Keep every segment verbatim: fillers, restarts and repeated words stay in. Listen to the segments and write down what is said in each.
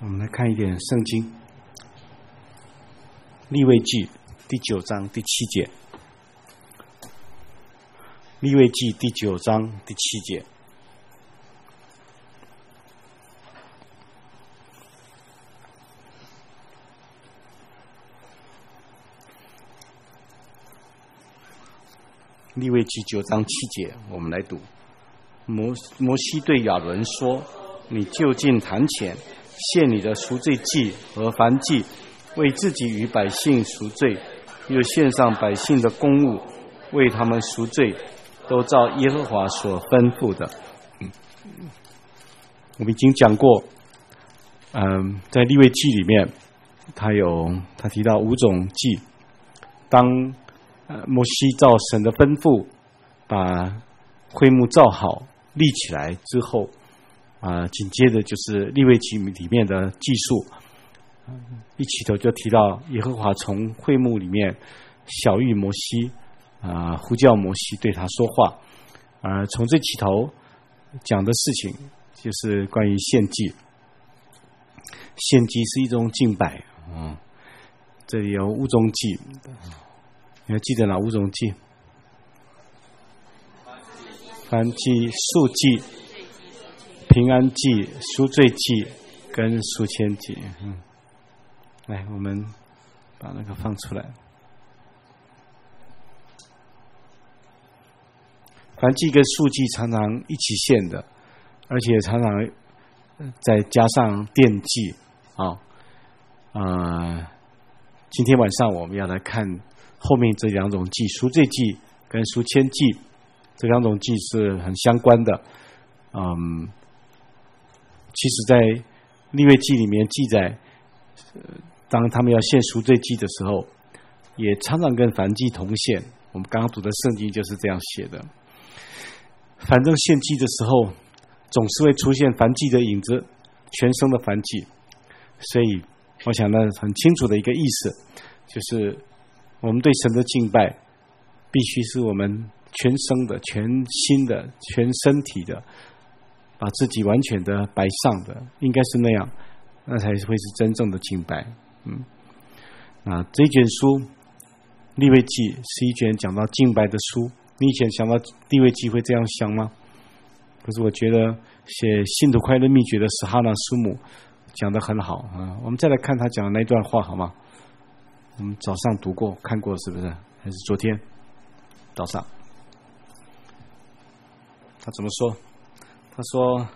我们来看一点圣经，利未记第九章第七节。利未记第九章第七节。利未记九章七节，我们来读。摩摩西对亚伦说：“你就近坛前，献你的赎罪祭和燔祭，为自己与百姓赎罪，又献上百姓的公物，为他们赎罪，都照耶和华所吩咐的。”我们已经讲过，嗯，在利未记里面，他有他提到五种祭。当呃，摩西照神的吩咐，把会幕造好立起来之后，啊、呃，紧接着就是利未记里面的记述，一起头就提到耶和华从会幕里面晓谕摩西，啊、呃，呼叫摩西对他说话，而、呃、从这起头讲的事情就是关于献祭。献祭是一种敬拜，嗯，这里有五种祭。你还记得哪五种祭？燔祭、素祭、平安祭、赎罪祭跟赎愆祭。嗯，来，我们把那个放出来。燔祭跟素祭常常一起献的，而且常常再加上奠祭啊。呃，今天晚上我们要来看后面这两种祭，赎罪祭跟赎愆祭，这两种祭是很相关的。嗯，其实在利未记里面记载，当他们要献赎罪祭的时候，也常常跟燔祭同献。我们刚刚读的圣经就是这样写的。反正献祭的时候，总是会出现燔祭的影子，全牲的燔祭。所以，我想呢，很清楚的一个意思，就是我们对神的敬拜，必须是我们全生的、全心的、全身体的，把自己完全的摆上的，应该是那样，那才会是真正的敬拜。嗯，那这一卷书利未记是一卷讲到敬拜的书。你以前想到利未记会这样想吗？可是我觉得写《信徒快乐秘诀》的史哈纳师母讲得很好啊。我们再来看他讲的那段话好吗？我们早上读过看过是不是？还是昨天早上？他怎么说？他说：“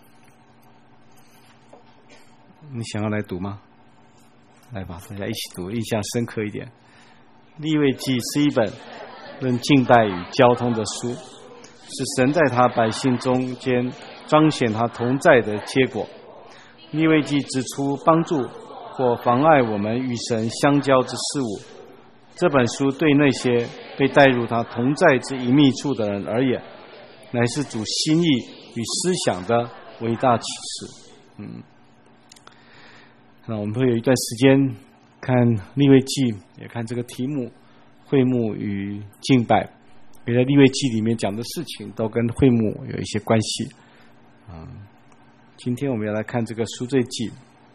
你想要来读吗？来吧，大家一起读，印象深刻一点。利未记是一本论敬拜与交通的书，是神在他百姓中间彰显他同在的结果。利未记指出帮助或妨碍我们与神相交之事物。这本书对那些被带入他同在之隐秘处的人而言，乃是主心意与思想的伟大启示。”嗯，那我们会有一段时间看利未记，也看这个题目会幕与敬拜，因为在利未记里面讲的事情都跟会幕有一些关系。嗯，今天我们要来看这个赎罪记。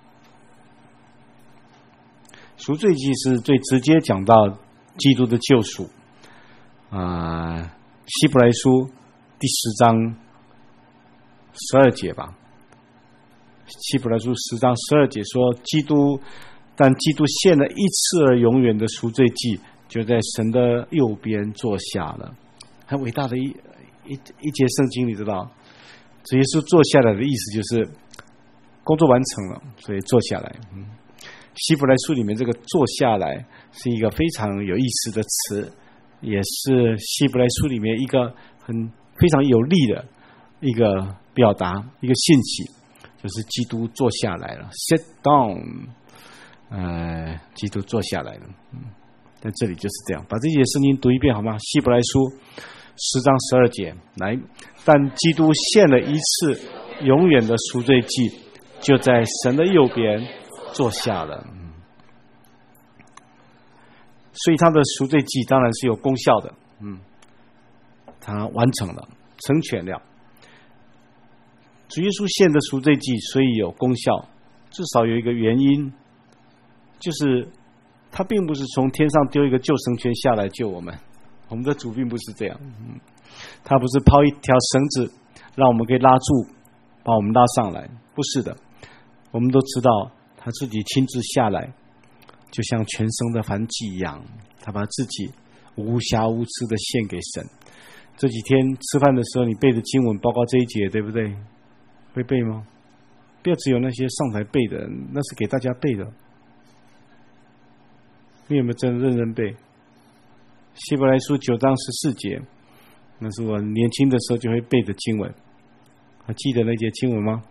赎罪记是最直接讲到基督的救赎。啊、呃，希伯来书第十章十二节吧。希伯来书十章十二节说，基督但基督献了一次而永远的赎罪祭，就在神的右边坐下了。很伟大的一一一节圣经，你知道，主耶稣坐下来的意思就是工作完成了，所以坐下来。嗯，希伯来书里面这个坐下来是一个非常有意思的词，也是希伯来书里面一个很非常有力的一个表达，一个信息，就是基督坐下来了 ，sit down， 呃，基督坐下来了。嗯，在这里就是这样，把这些圣经读一遍好吗？希伯来书十章十二节，来，但基督献了一次永远的赎罪祭，就在神的右边坐下了。嗯，所以他的赎罪祭当然是有功效的。嗯，他完成了，成全了。主耶稣献的赎罪祭，所以有功效， 至少有一个原因，就是他并不是从天上丢一个救生圈下来救我们，我们的主并不是这样，嗯，他不是抛一条绳子让我们可以拉住，把我们拉上来，不是的。我们都知道他自己亲自下来，就像全牲的燔祭一样，他把自己无瑕无疵的献给神。这几天吃饭的时候你背的经文包括这一节，对不对？会背吗？不要只有那些上台背的，那是给大家背的。你有没有真的认真背？希伯来书九章十四节，那是我年轻的时候就会背的经文，还记得那节经文吗？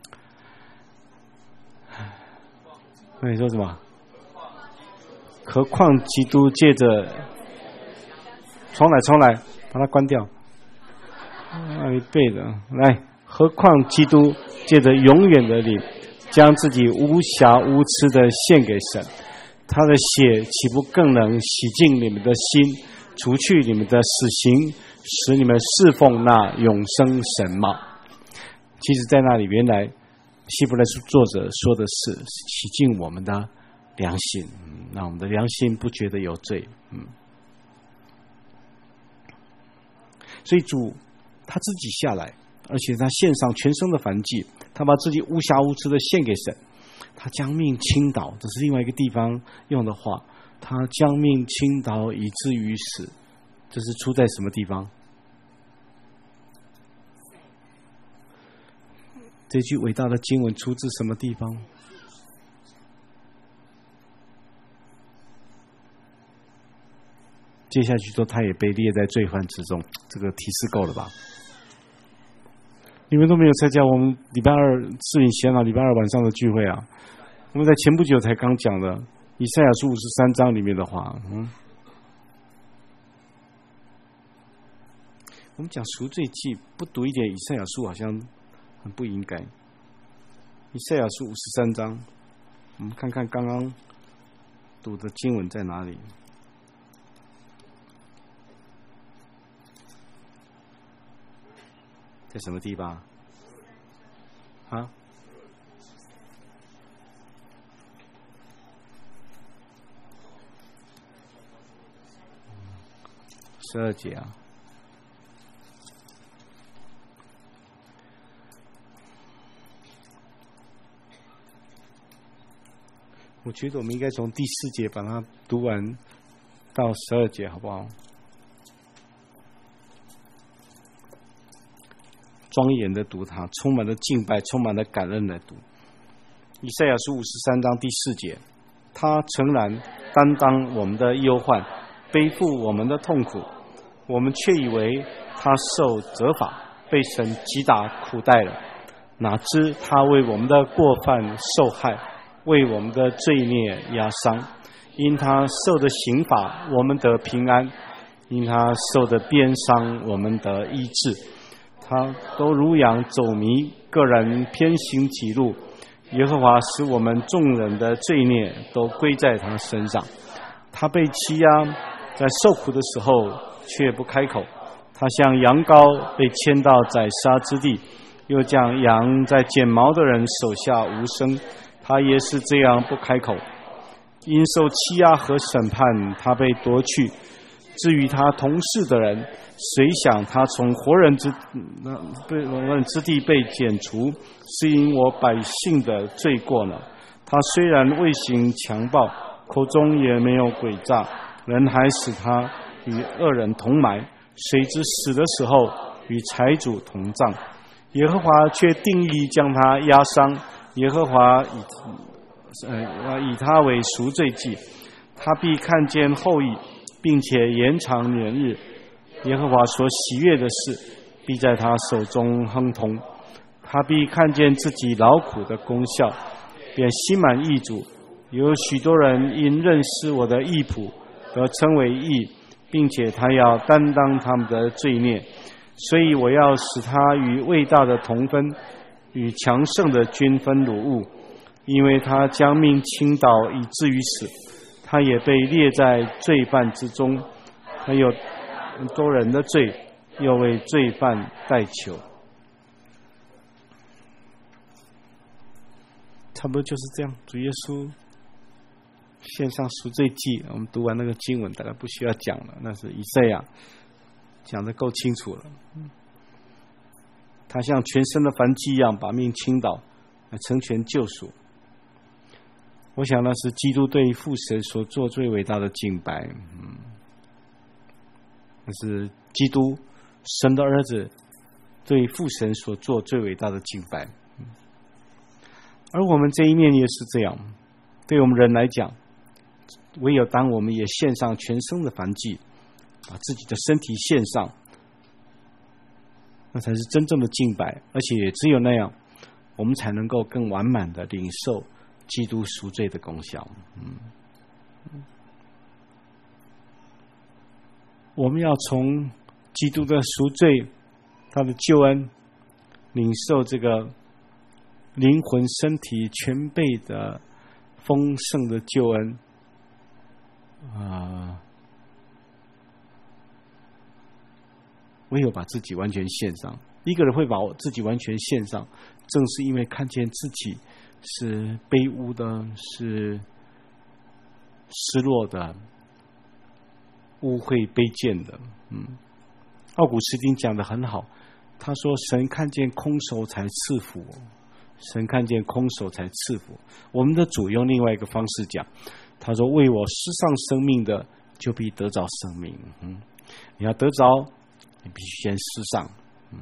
那你说什么？何况基督借着，重来重来，把它关掉。那你背的，来，何况基督借着永远的灵，将自己无瑕无疵的献给神，他的血岂不更能洗净你们的心，除去你们的死刑，使你们侍奉那永生神吗？其实在那里，原来希伯来书作者说的是洗净我们的良心，嗯，让我们的良心不觉得有罪。嗯，所以主他自己下来，而且他献上全牲的燔祭，他把自己无瑕无疵的献给神，他将命倾倒，这是另外一个地方用的话，他将命倾倒以至于死，这是出在什么地方？这句伟大的经文出自什么地方？接下去说他也被列在罪犯之中，这个提示够了吧？你们都没有参加我们礼拜二视频显老礼拜二晚上的聚会啊？我们在前不久才刚讲的以赛亚书五十三章里面的话，嗯，我们讲赎罪记不读一点以赛亚书好像很不应该。以赛亚书五十三章，我们看看刚刚读的经文在哪里。在什么地方？啊？十二节啊。我觉得我们应该从第四节把它读完到十二节，好不好？庄严的读它，充满了敬拜，充满了感恩的读。以赛亚书五十三章第四节，他诚然担当我们的忧患，背负我们的痛苦，我们却以为他受责罚，被神击打苦待了。哪知他为我们的过犯受害，为我们的罪孽压伤。因他受的刑罚，我们得平安；因他受的鞭伤，我们得医治。他都如羊走迷，个人偏行己路。耶和华使我们众人的罪孽都归在他身上。他被欺压，在受苦的时候却不开口。他像羊羔被牵到宰杀之地，又将羊在剪毛的人手下无声。他也是这样不开口。因受欺压和审判，他被夺去。至于他同事的人，谁想他从活人之被活人之地被剪除，是因我百姓的罪过呢？他虽然未行强暴，口中也没有诡诈，人还使他与恶人同埋，谁知死的时候与财主同葬。耶和华却定义将他压伤，耶和华以呃以他为赎罪祭，他必看见后裔，并且延长年日。耶和华所喜悦的事，必在他手中亨通。他必看见自己劳苦的功效，便心满意足。有许多人因认识我的义仆，得称为义，并且他要担当他们的罪孽。所以我要使他与伟大的同分，与强盛的均分掳物，因为他将命倾倒以至于死，他也被列在罪犯之中。他有很多人的罪，又为罪犯代求。 差不多就是这样。主耶稣献上赎罪祭，我们读完那个经文，大概不需要讲了，那是以赛亚讲得够清楚了。他像全身的燔祭一样，把命倾倒，成全救赎。我想那是基督对父神所做最伟大的敬拜。嗯，那是基督神的儿子对父神所做最伟大的敬拜。而我们这一面也是这样，对我们人来讲，唯有当我们也献上全身的燔祭，把自己的身体献上，那才是真正的敬拜，而且也只有那样，我们才能够更完满的领受基督赎罪的功效。嗯，我们要从基督的赎罪，他的救恩，领受这个灵魂身体全备的丰盛的救恩啊、呃！唯有把自己完全献上。一个人会把自己完全献上，正是因为看见自己是卑污的，是失落的，污秽卑贱的。嗯，奥古斯丁讲得很好，他说：“神看见空手才赐福，神看见空手才赐福。”我们的主用另外一个方式讲，他说：“为我施上生命的，就必得着生命。”嗯，你要得着，你必须先施上。嗯，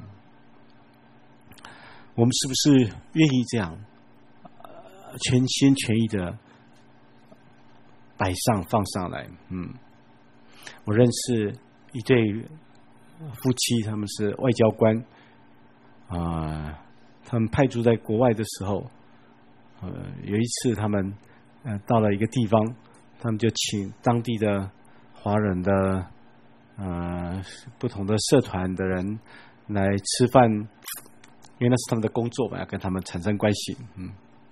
我们是不是愿意这样，呃、全心全意的摆上放上来？嗯，我认识一对夫妻，他们是外交官啊、呃，他们派驻在国外的时候，呃，有一次他们呃到了一个地方，他们就请当地的华人的呃不同的社团的人来吃饭，因为那是他们的工作嘛，要跟他们产生关系。嗯，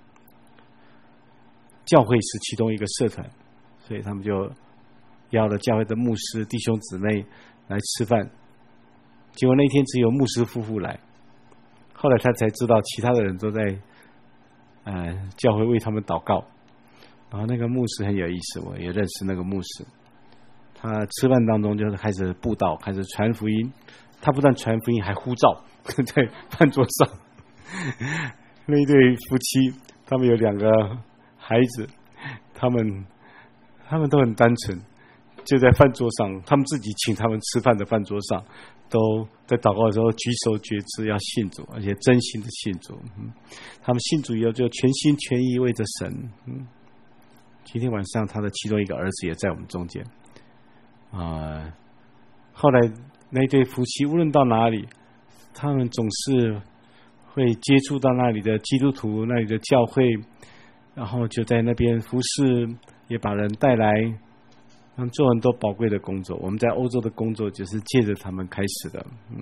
教会是其中一个社团，所以他们就邀了教会的牧师弟兄姊妹来吃饭。结果那天只有牧师夫妇来，后来他才知道其他的人都在呃教会为他们祷告。然后那个牧师很有意思，我也认识那个牧师，他吃饭当中就是开始布道，开始传福音。他不但传福音，还呼召在饭桌上。那一对夫妻，他们有两个孩子，他们他们都很单纯，就在饭桌上，他们自己请他们吃饭的饭桌上，都在祷告的时候举手决志要信主，而且真心的信主。嗯，他们信主以后就全心全意为着神。嗯，今天晚上他的其中一个儿子也在我们中间。啊、呃，后来那对夫妻无论到哪里，他们总是会接触到那里的基督徒，那里的教会，然后就在那边服侍，也把人带来，他们做很多宝贵的工作。我们在欧洲的工作就是借着他们开始的。嗯，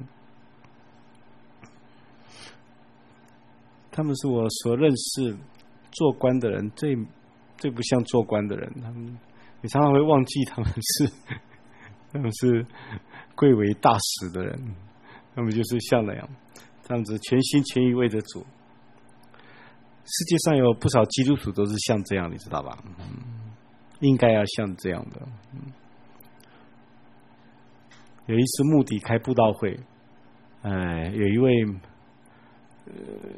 他们是我所认识做官的人最最不像做官的人。他们你常常会忘记他们是他们是贵为大使的人，他们就是像那样，这样子全心全意为着主。世界上有不少基督徒都是像这样，你知道吧？嗯，应该要像这样的。嗯，有一次牧底开布道会，呃，有一位呃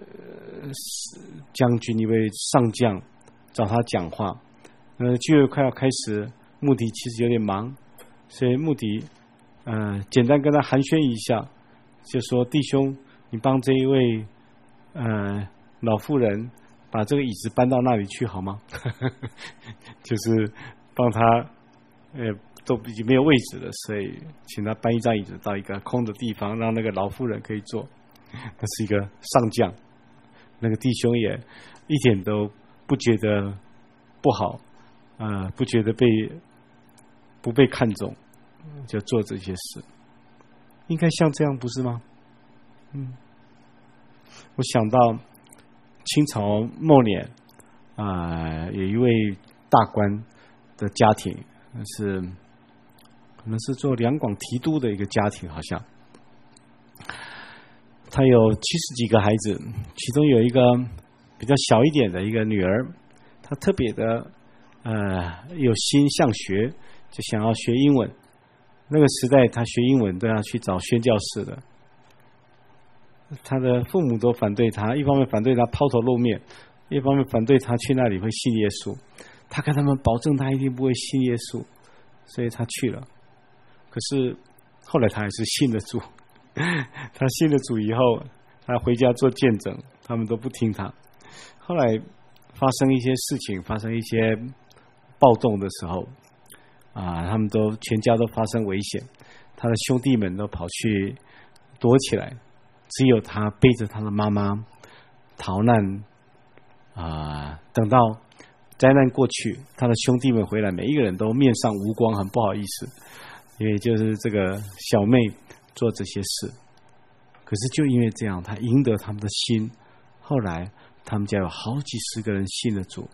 将军，一位上将找他讲话。呃，聚会快要开始，牧底其实有点忙，所以牧底呃简单跟他寒暄一下，就说：“弟兄，你帮这一位呃老妇人把这个椅子搬到那里去好吗？”就是帮他，呃，都已经没有位置了，所以请他搬一张椅子到一个空的地方，让那个老妇人可以坐。那是一个上将，那个弟兄也一点都不觉得不好，啊、呃，不觉得被不被看重，就做这些事，应该像这样，不是吗？嗯，我想到清朝末年啊、呃，有一位大官的家庭，是可能是做两广提督的一个家庭，好像他有七十几个孩子，其中有一个比较小一点的一个女儿，她特别的呃有心向学，就想要学英文。那个时代，她学英文都要去找宣教士的，她的父母都反对她，一方面反对她抛头露面，一方面反对她去那里会信耶稣。她跟他们保证，她一定不会信耶稣，所以她去了。可是后来她还是信了主。她信了主以后，她回家做见证，他们都不听她。后来发生一些事情，发生一些暴动的时候，啊，他们都全家都发生危险，他的兄弟们都跑去躲起来，只有他背着他的妈妈逃难。啊，等到灾难过去，他的兄弟们回来，每一个人都面上无光，很不好意思，因为就是这个小妹做这些事。可是就因为这样，他赢得他们的心，后来他们家有好几十个人信了主。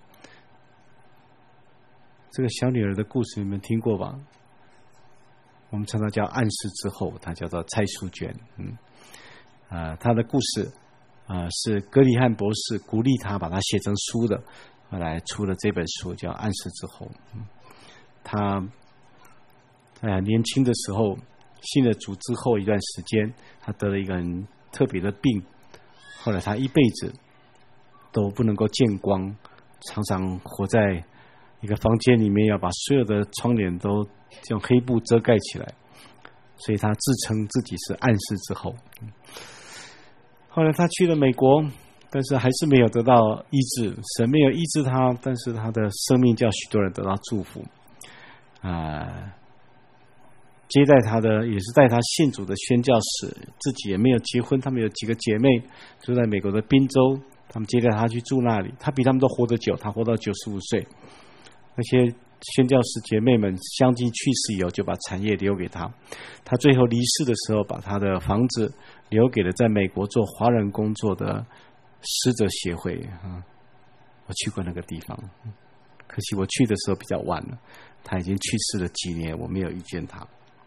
这个小女儿的故事你们听过吧？我们称它叫暗示之后，它叫做蔡淑娟。嗯，啊、呃，她的故事啊、呃、是格里汉博士鼓励她把它写成书的，后来出了这本书叫《暗示之后》。嗯，她哎呀年轻的时候信了主之后一段时间，她得了一个很特别的病，后来她一辈子都不能够见光，常常活在一个房间里面，要把所有的窗帘都用黑布遮盖起来，所以他自称自己是暗示之后。后来他去了美国，但是还是没有得到医治，神没有医治他，但是他的生命叫许多人得到祝福。啊、呃，接待他的也是带他信主的宣教士，自己也没有结婚，他们有几个姐妹住在美国的宾州，他们接待他去住那里，他比他们都活得久，他活到九十五岁。那些宣教士姐妹们相继去世以后，就把产业留给他。他最后离世的时候，把他的房子留给了在美国做华人工作的师者协会。啊，我去过那个地方，可惜我去的时候比较晚了，他已经去世了几年，我没有遇见他。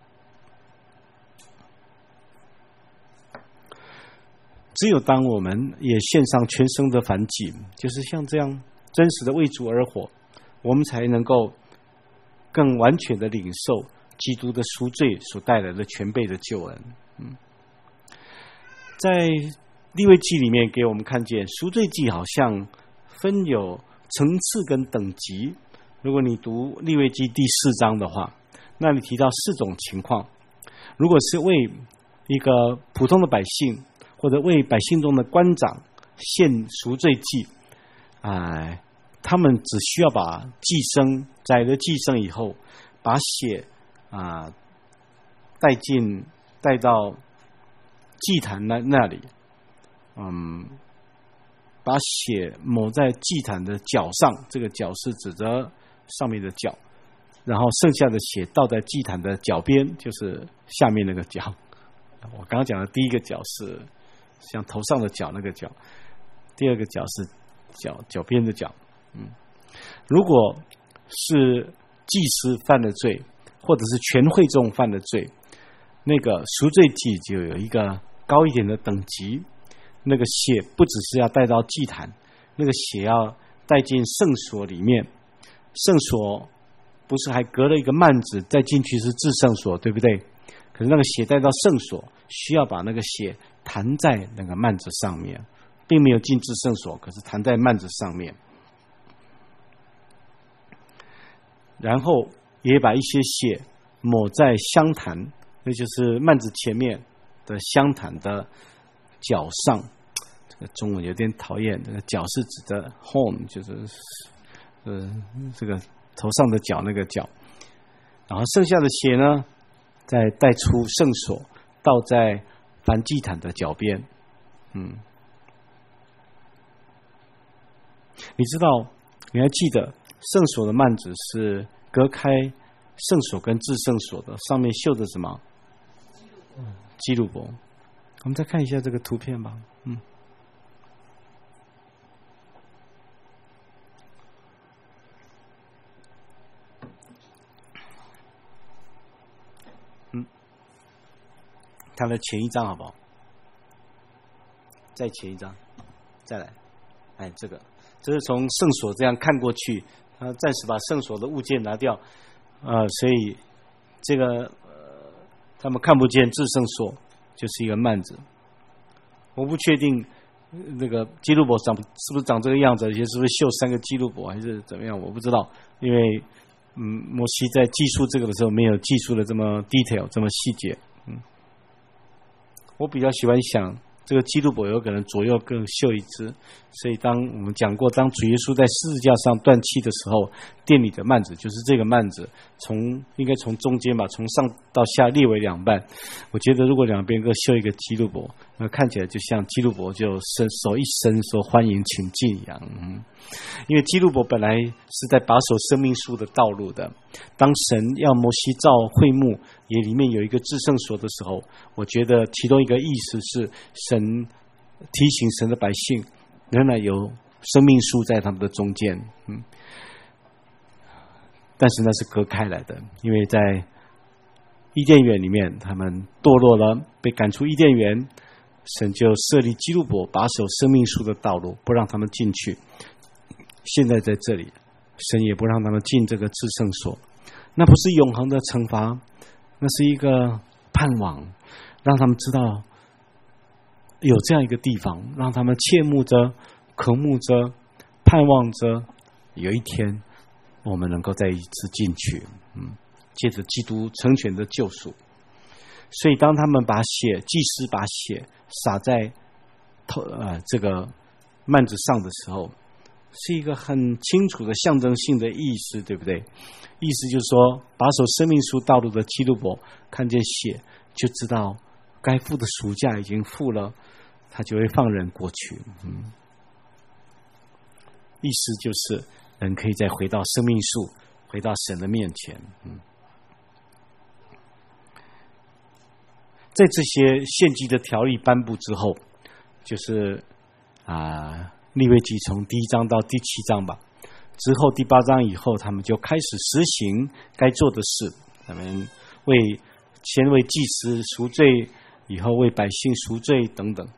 只有当我们也献上全生的燔祭，就是像这样真实的为主而活，我们才能够更完全的领受基督的赎罪所带来的全备的救恩。嗯，在利未记里面给我们看见赎罪祭好像分有层次跟等级。如果你读利未记第四章的话，那里提到四种情况。如果是为一个普通的百姓，或者为百姓中的官长献赎罪祭，啊、呃，他们只需要把祭牲宰了祭牲以后，把血啊、呃、带进带到祭坛那那里，嗯，把血抹在祭坛的脚上，这个脚是指着上面的脚，然后剩下的血倒在祭坛的脚边，就是下面那个脚。我刚刚讲的第一个脚是像头上的角那个角，第二个角是脚脚边的角。嗯，如果是祭司犯了罪，或者是全会众犯了罪，那个赎罪祭就有一个高一点的等级。那个血不只是要带到祭坛，那个血要带进圣所里面。圣所不是还隔了一个幔子，再进去是至圣所，对不对？可是那个血带到圣所，需要把那个血弹在那个幔子上面，并没有进至圣所，可是弹在幔子上面。然后也把一些血抹在香坛，那就是幔子前面的香坛的脚上。这个中文有点讨厌，这个脚是指的 horn， 就是呃这个头上的角那个角。然后剩下的血呢，再带出圣所，倒在燔祭坛的脚边。嗯，你知道，你还记得圣所的幔子是隔开圣所跟至圣所的，上面绣的什么？基路伯。我们再看一下这个图片吧。嗯，嗯，它的前一张好不好？再前一张，再来，来哎，这个这是从圣所这样看过去，他暂时把圣所的物件拿掉，呃，所以这个呃他们看不见至圣所就是一个幔子。我不确定那个基路伯长是不是长这个样子，而且是不是绣三个基路伯还是怎么样，我不知道，因为嗯，摩西在记述这个的时候没有记述的这么 detail 这么细节。嗯，我比较喜欢想这个基路伯有可能左右各绣一只，所以当我们讲过，当主耶稣在十字架上断气的时候，殿里的幔子就是这个幔子，从应该从中间吧，从上到下裂为两半。我觉得如果两边各绣一个基路伯，那看起来就像基路伯就伸手一伸说欢迎请进一样。嗯，因为基路伯本来是在把守生命树的道路的，当神要摩西造会幕也里面有一个至圣所的时候，我觉得其中一个意思是神提醒神的百姓仍然有生命树在他们的中间。嗯，但是那是隔开来的，因为在伊甸园里面他们堕落了，被赶出伊甸园，神就设立基路伯把守生命树的道路，不让他们进去。现在在这里，神也不让他们进这个至圣所，那不是永恒的惩罚，那是一个盼望，让他们知道有这样一个地方，让他们切慕着、渴慕着、盼望着，有一天我们能够再一次进去。嗯，借着基督成全的救赎。所以当他们把血，祭司把血洒在头呃这个幔子上的时候，是一个很清楚的象征性的意思，对不对？意思就是说，把守生命树道路的基路伯看见血，就知道该付的赎价已经付了，他就会放人过去。嗯，意思就是人可以再回到生命树，回到神的面前。嗯，在这些献祭的条例颁布之后，就是啊，利未记从第一章到第七章吧。之后第八章以后，他们就开始实行该做的事。他们为先为祭司赎罪，以后为百姓赎罪等等。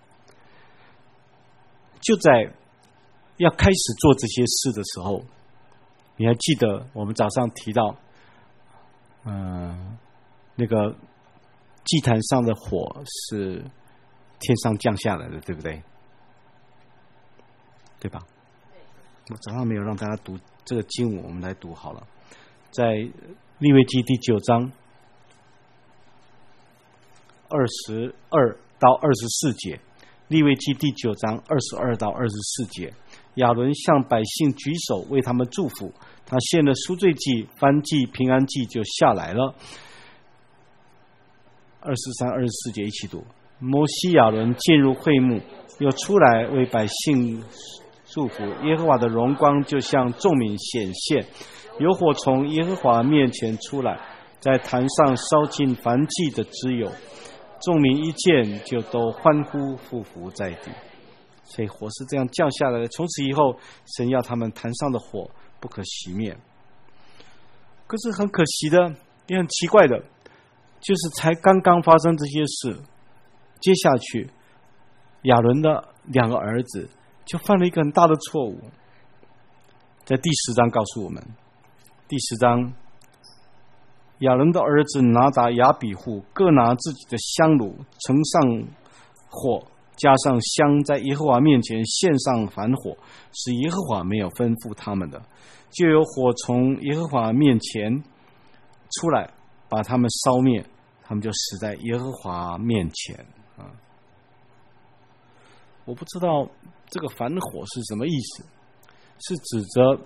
就在要开始做这些事的时候，你还记得我们早上提到，嗯、呃，那个祭坛上的火是天上降下来的，对不对？对吧？我早上没有让大家读这个经文，我们来读好了。在利未记第九章二十二到二十四节，利未记第九章二十二到二十四节，亚伦向百姓举手为他们祝福，他献了赎罪祭、燔祭、平安祭就下来了。二十三、二十四节一起读。摩西亚伦进入会幕，又出来为百姓祝福，耶和华的荣光就向众民显现，有火从耶和华面前出来，在坛上烧尽燔祭的脂油，众民一见就都欢呼俯伏在地。所以火是这样降下来的，从此以后神要他们坛上的火不可熄灭。可是很可惜的，也很奇怪的，就是才刚刚发生这些事，接下去亚伦的两个儿子就犯了一个很大的错误。在第十章告诉我们，第十章亚伦的儿子拿达、亚比户各拿自己的香炉，盛上火，加上香，在耶和华面前献上燔火，是耶和华没有吩咐他们的，就有火从耶和华面前出来，把他们烧灭，他们就死在耶和华面前。啊，我不知道这个燔火是什么意思，是指着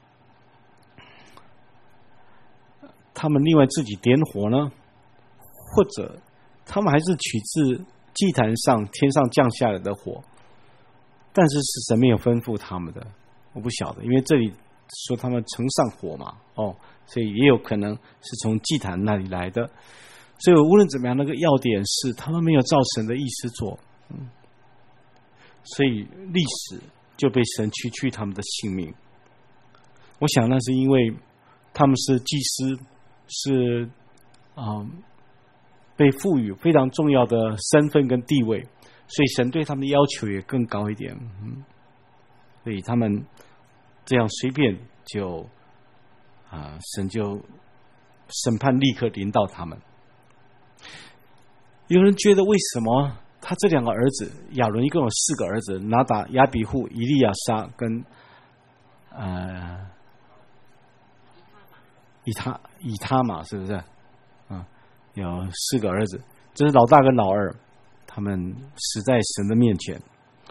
他们另外自己点火呢，或者他们还是取自祭坛上天上降下来的火，但是是神没有吩咐他们的，我不晓得，因为这里说他们盛上火嘛，哦，所以也有可能是从祭坛那里来的。所以无论怎么样，那个要点是他们没有照神的意思做，嗯，所以历史就被神取去他们的性命。我想那是因为他们是祭司，是啊、嗯、被赋予非常重要的身份跟地位，所以神对他们的要求也更高一点。嗯， 所以他们这样随便就啊，神就审判立刻临到他们。有人觉得为什么他这两个儿子亚伦一共有四个儿子，拿达、亚比户、以利亚撒跟呃以他以他玛，是不是？啊，有四个儿子，这是老大跟老二，他们死在神的面前。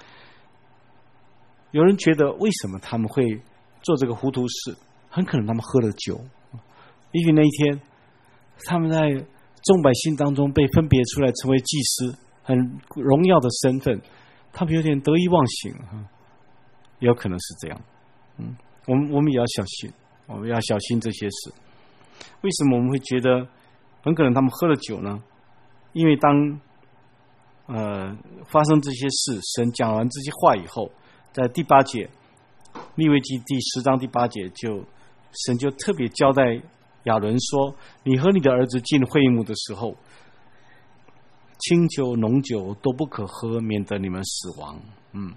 有人觉得为什么他们会做这个糊涂事？很可能他们喝了酒，也许那一天他们在众百姓当中被分别出来成为祭司，很荣耀的身份，他们有点得意忘形，也有可能是这样。嗯，我们我们也要小心，我们要小心这些事。为什么我们会觉得很可能他们喝了酒呢？因为当呃发生这些事，神讲完这些话以后，在第八节，利未记第十章第八节就。神就特别交代亚伦说：“你和你的儿子进会幕的时候，清酒、浓酒都不可喝，免得你们死亡。”嗯，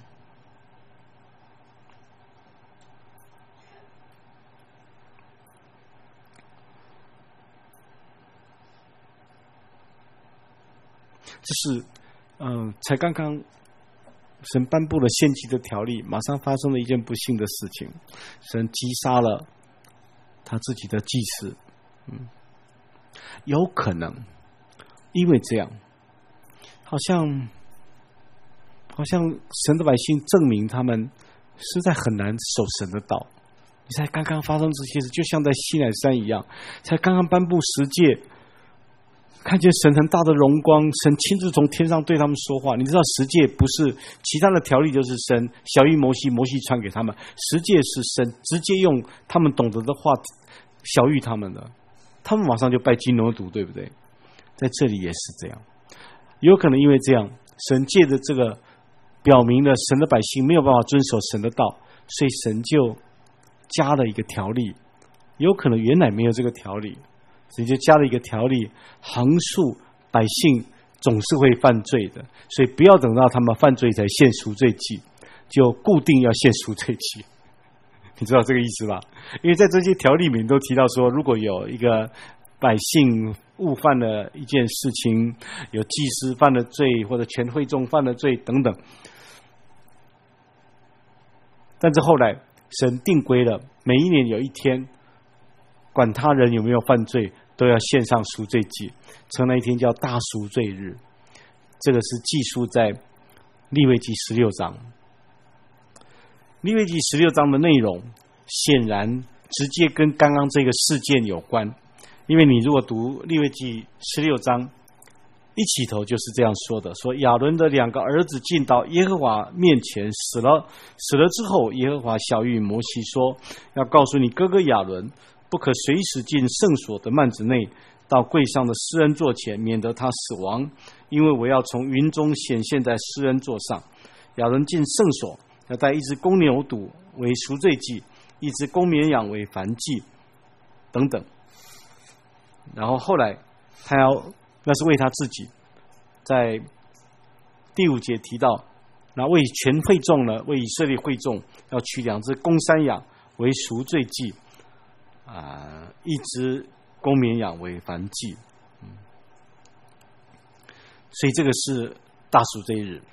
这是嗯、呃，才刚刚神颁布了献祭的条例，马上发生了一件不幸的事情，神击杀了他自己的祭司。嗯，有可能因为这样，好像好像神的百姓证明他们实在很难守神的道。你才刚刚发生这些事，就像在西乃山一样，才刚刚颁布十诫，看见神很大的荣光，神亲自从天上对他们说话。你知道十诫不是其他的条例，就是神小谕摩西，摩西传给他们，十诫是神直接用他们懂得的话小谕他们的，他们马上就拜金牛犊，对不对？在这里也是这样，有可能因为这样，神借着这个表明了神的百姓没有办法遵守神的道，所以神就加了一个条例，有可能原来没有这个条例，所以就加了一个条例，横竖百姓总是会犯罪的，所以不要等到他们犯罪才献赎罪祭，就固定要献赎罪祭。你知道这个意思吧？因为在这些条例里面都提到说，如果有一个百姓误犯了一件事情，有祭司犯了罪，或者全会众犯了罪等等，但是后来神定规了，每一年有一天，管他人有没有犯罪，都要献上赎罪祭，称那一天叫大赎罪日。这个是记述在利未记十六章。利未记十六章的内容显然直接跟刚刚这个事件有关，因为你如果读利未记十六章一起头就是这样说的，说亚伦的两个儿子进到耶和华面前死了，死了之后，耶和华晓谕摩西说，要告诉你哥哥亚伦，不可随时进圣所的幔子内，到柜上的施恩座前，免得他死亡，因为我要从云中显现在施恩座上。亚伦进圣所，要带一只公牛犊为赎罪祭，一只公绵羊为燔祭等等。然后后来他要那是为他自己，在第五节提到，那为全会众呢，为以色列会众要取两只公山羊为赎罪祭，啊、呃，一只公绵羊为燔祭。嗯，所以这个是大赎罪日，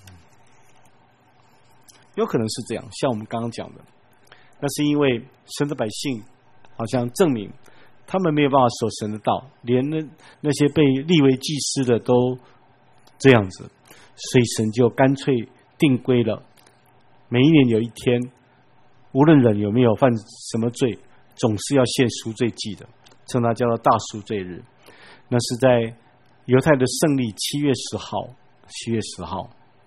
有可能是这样，像我们刚刚讲的，那是因为神的百姓好像证明他们没有办法守神的道，连那那些被立为祭司的都这样子，所以神就干脆定规了，每一年有一天，无论人有没有犯什么罪，总是要献赎罪祭的，称它叫做大赎罪日。那是在犹太的圣历七月十号，七月十号，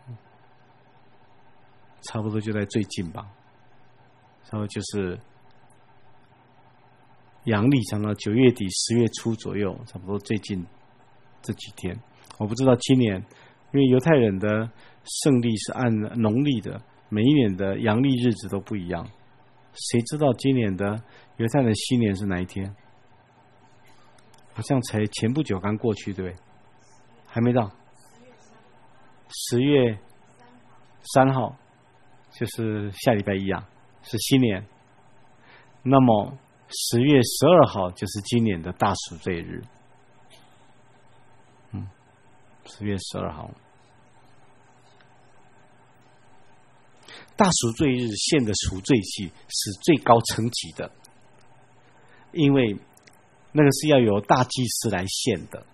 差不多就在最近吧，差不多就是阳历长到九月底十月初左右，差不多最近这几天。我不知道今年，因为犹太人的圣历是按农历的，每一年的阳历日子都不一样，谁知道今年的犹太人新年是哪一天？好像才前不久刚过去，对不对？还没到十月三号， 就是下礼拜一啊，是新年。那么十月十二号就是今年的大赎罪日。嗯，十月十二号，大赎罪日献的赎罪祭是最高层级的，因为那个是要由大祭司来献的。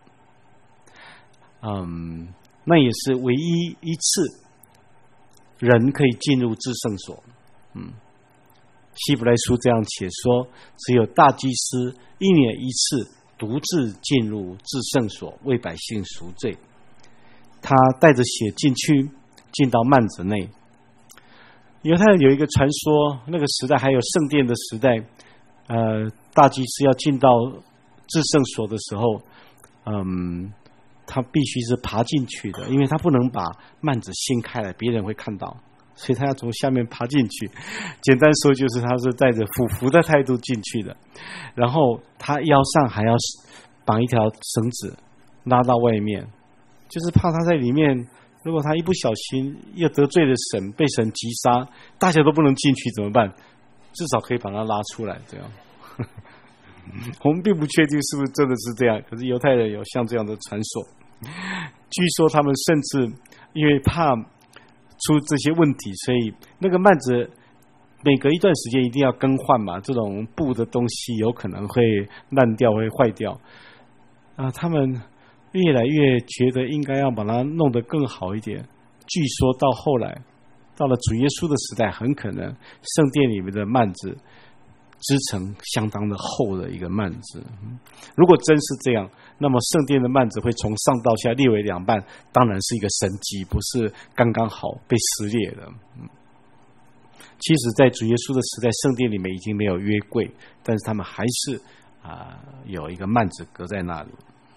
嗯，那也是唯一一次人可以进入至圣所。嗯，希伯来书这样写说，只有大祭司一年一次独自进入至圣所为百姓赎罪，他带着血进去，进到幔子内。犹太人有一个传说，那个时代还有圣殿的时代，呃，大祭司要进到至圣所的时候，嗯，他必须是爬进去的，因为他不能把幔子掀开来，别人会看到，所以他要从下面爬进去。简单说就是他是带着俯伏的态度进去的，然后他腰上还要绑一条绳子拉到外面，就是怕他在里面，如果他一不小心又得罪了神，被神击杀，大家都不能进去怎么办？至少可以把他拉出来，这样。我们并不确定是不是真的是这样，可是犹太人有像这样的传说。据说他们甚至因为怕出这些问题，所以那个幔子每隔一段时间一定要更换嘛，这种布的东西有可能会烂掉，会坏掉啊。他们越来越觉得应该要把它弄得更好一点。据说到后来，到了主耶稣的时代，很可能圣殿里面的幔子织成相当的厚的一个幔子。如果真是这样，那么圣殿的幔子会从上到下裂为两半，当然是一个神迹，不是刚刚好被撕裂的。其实在主耶稣的时代，圣殿里面已经没有约柜，但是他们还是啊、呃、有一个幔子隔在那里。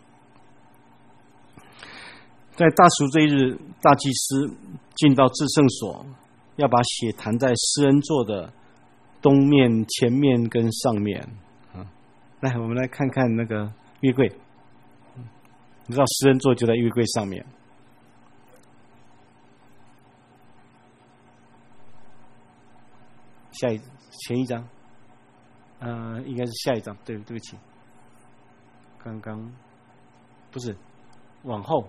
在大赎罪日，大祭司进到至圣所，要把血弹在施恩座的东面、前面跟上面。嗯，来，我们来看看那个约柜。你知道施恩座就在约柜上面。下一前一张，呃，应该是下一张。对，对不起，刚刚不是往后。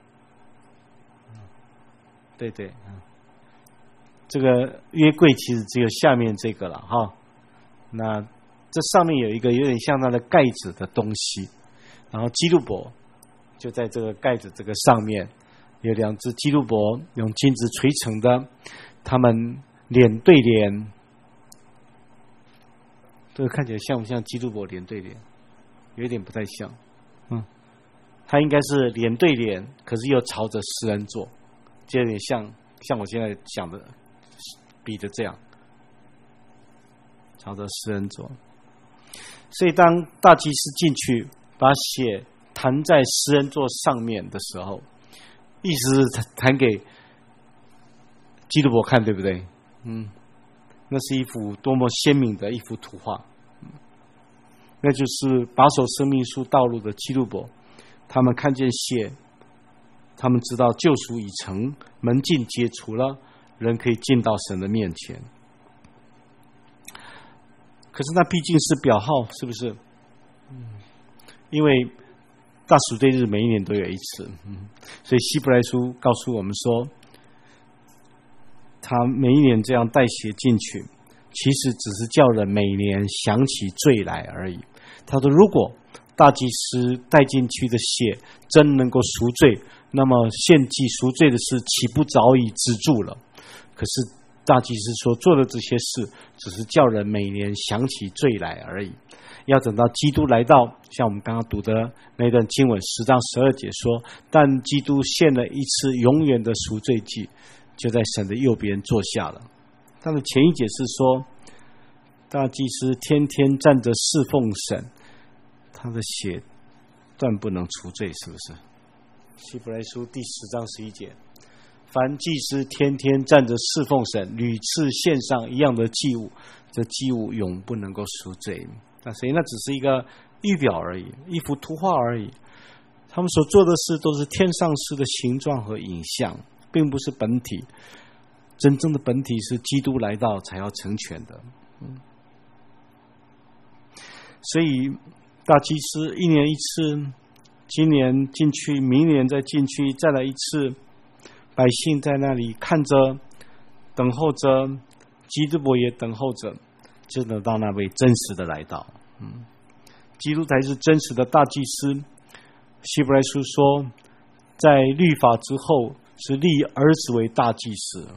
对对，嗯，这个约柜其实只有下面这个了哈。那这上面有一个有点像它的盖子的东西，然后基路伯就在这个盖子这个上面，有两只基路伯用金子锤成的，他们脸对脸，这个看起来像不像基路伯脸对脸？有一点不太像，嗯，它应该是脸对脸，可是又朝着施恩座。就有点像像我现在讲的比的这样，朝着施恩座。所以当大祭司进去把血弹在施恩座上面的时候，意思是弹给基督伯看，对不对？嗯，那是一幅多么鲜明的一幅图画。那就是把守生命树道路的基督伯，他们看见血，他们知道救赎已成，门禁解除了，人可以进到神的面前。可是那毕竟是表号，是不是？嗯，因为大赎罪日每一年都有一次，嗯，所以希伯来书告诉我们说，他每一年这样带血进去，其实只是叫人每年想起罪来而已。他说，如果大祭司带进去的血真能够赎罪，那么献祭赎罪的事岂不早已止住了？可是大祭司说做的这些事只是叫人每年想起罪来而已，要等到基督来到，像我们刚刚读的那段经文十章十二节说，但基督献了一次永远的赎罪祭，就在神的右边坐下了。他的前一节是说，大祭司天天站着侍奉神，他的血断不能除罪，是不是？希伯来书第十章十一节，凡祭司天天站着侍奉神，屡次献上一样的祭物，这祭物永不能够赎罪。那所以那只是一个预表而已，一幅图画而已。他们所做的事都是天上事的形状和影像，并不是本体。 真正的本体是基督来到才要成全的。嗯，所以大祭司一年一次，今年进去，明年再进去，再来一次，百姓在那里看着，等候着，基督伯也等候着，就等到那位真实的来到。嗯，基督才是真实的大祭司。希伯来书说，在律法之后是立儿子为大祭司，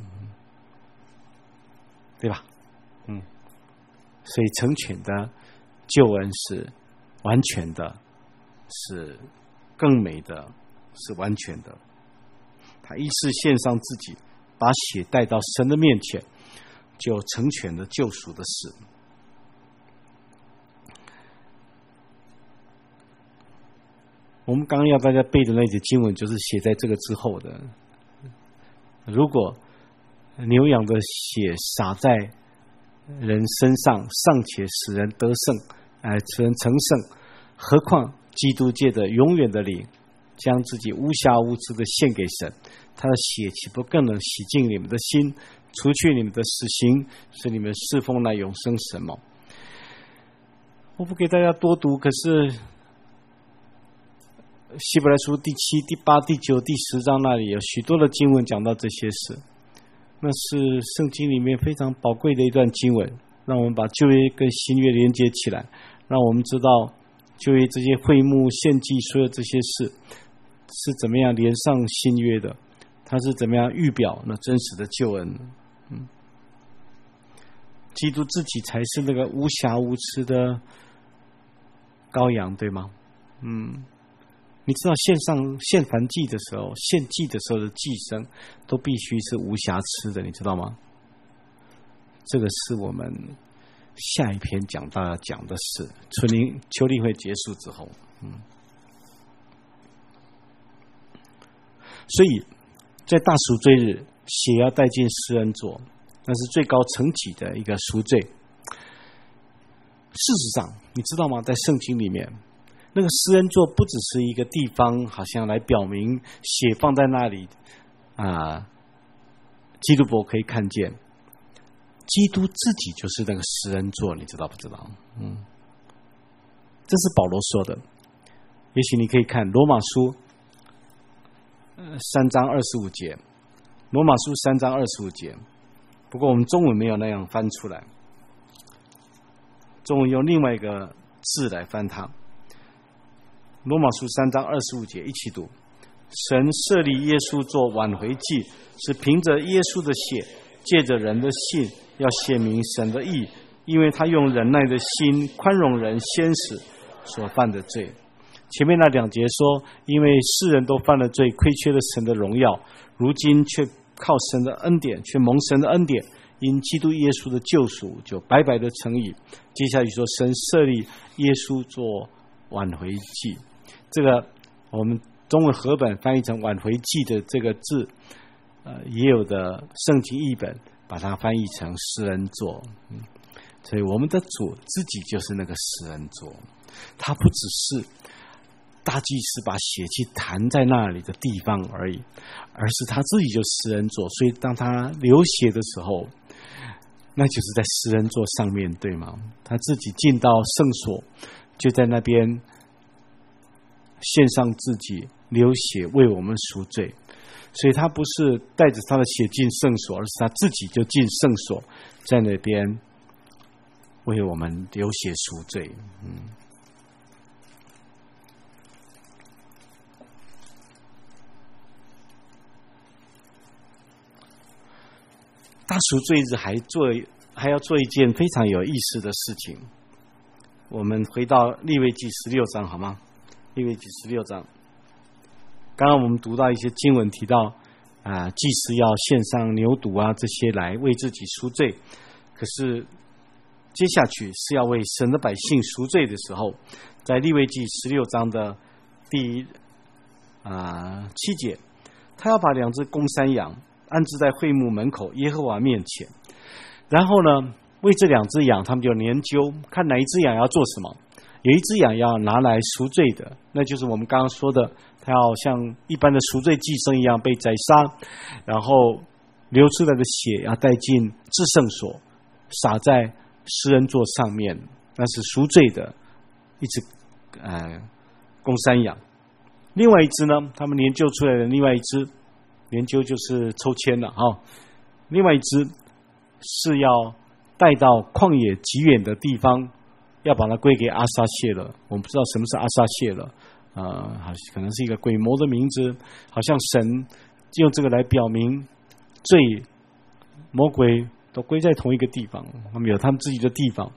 对吧？嗯，所以成全的救恩是完全的，是更美的，是完全的。他一次献上自己，把血带到神的面前，就成全了救赎的事。我们刚刚要大家背的那节经文，就是写在这个之后的。如果牛羊的血洒在人身上，尚且使人得胜，哎，使人成圣，何况基督界的永远的灵，将自己无瑕无疵的献给神，他的血岂不更能洗净你们的心，除去你们的死刑，使你们侍奉那永生神吗？我不给大家多读，可是希伯来书第七、第八、第九、第十章那里有许多的经文讲到这些事，那是圣经里面非常宝贵的一段经文，让我们把旧约跟新约连接起来，让我们知道旧约这些会幕献祭所有这些事是怎么样连上新约的，它是怎么样预表那真实的救恩。嗯，基督自己才是那个无瑕无疵的羔羊，对吗？嗯，你知道献上献燔祭的时候，献祭的时候的祭牲都必须是无瑕疵的，你知道吗？这个是我们下一篇讲到要讲的事，春灵秋例会结束之后。嗯，所以在大赎罪日，血要带进施恩座，那是最高层级的一个赎罪。事实上你知道吗，在圣经里面那个施恩座不只是一个地方，好像来表明血放在那里啊，基督伯可以看见，基督自己就是那个施恩座，你知道不知道？嗯，这是保罗说的。也许你可以看罗马书三章二十五节，罗马书三章二十五节，不过我们中文没有那样翻出来，中文用另外一个字来翻它。罗马书三章二十五节一起读：神设立耶稣做挽回祭，是凭着耶稣的血，借着人的信，要显明神的义，因为他用忍耐的心宽容人先使所犯的罪。前面那两节说，因为世人都犯了罪，亏缺了神的荣耀，如今却靠神的恩典，却蒙神的恩典，因基督耶稣的救赎，就白白的成义。接下去说，神设立耶稣做挽回祭，这个我们中文和本翻译成挽回祭的这个字，呃，也有的圣经译本把它翻译成施恩座。嗯，所以我们的主自己就是那个施恩座，他不只是大祭司把血气弹在那里的地方而已，而是他自己就施恩座。所以当他流血的时候，那就是在施恩座上面，对吗？他自己进到圣所，就在那边献上自己，流血为我们赎罪。所以他不是带着他的血进圣所，而是他自己就进圣所，在那边为我们流血赎罪。嗯，大赎罪日还做还要做一件非常有意思的事情。我们回到利未记十六章好吗？利未记十六章，刚刚我们读到一些经文提到啊、呃，祭司要献上牛犊啊这些来为自己赎罪，可是接下去是要为神的百姓赎罪的时候，在利未记十六章的第啊、呃、七节，他要把两只公山羊安置在会幕门口耶和华面前，然后呢，为这两只羊他们就研究看哪一只羊要做什么。有一只羊要拿来赎罪的，那就是我们刚刚说的，他要像一般的赎罪祭牲一样被宰杀，然后流出来的血要带进至圣所，洒在施恩座上面，那是赎罪的一只呃公山羊。另外一只呢，他们研究出来的另外一只，研究就是抽签了哈、哦。另外一只是要带到旷野极远的地方，要把它归给阿撒谢了。我们不知道什么是阿撒谢了，呃，可能是一个鬼魔的名字，好像神用这个来表明罪、魔鬼都归在同一个地方，他们有他们自己的地方。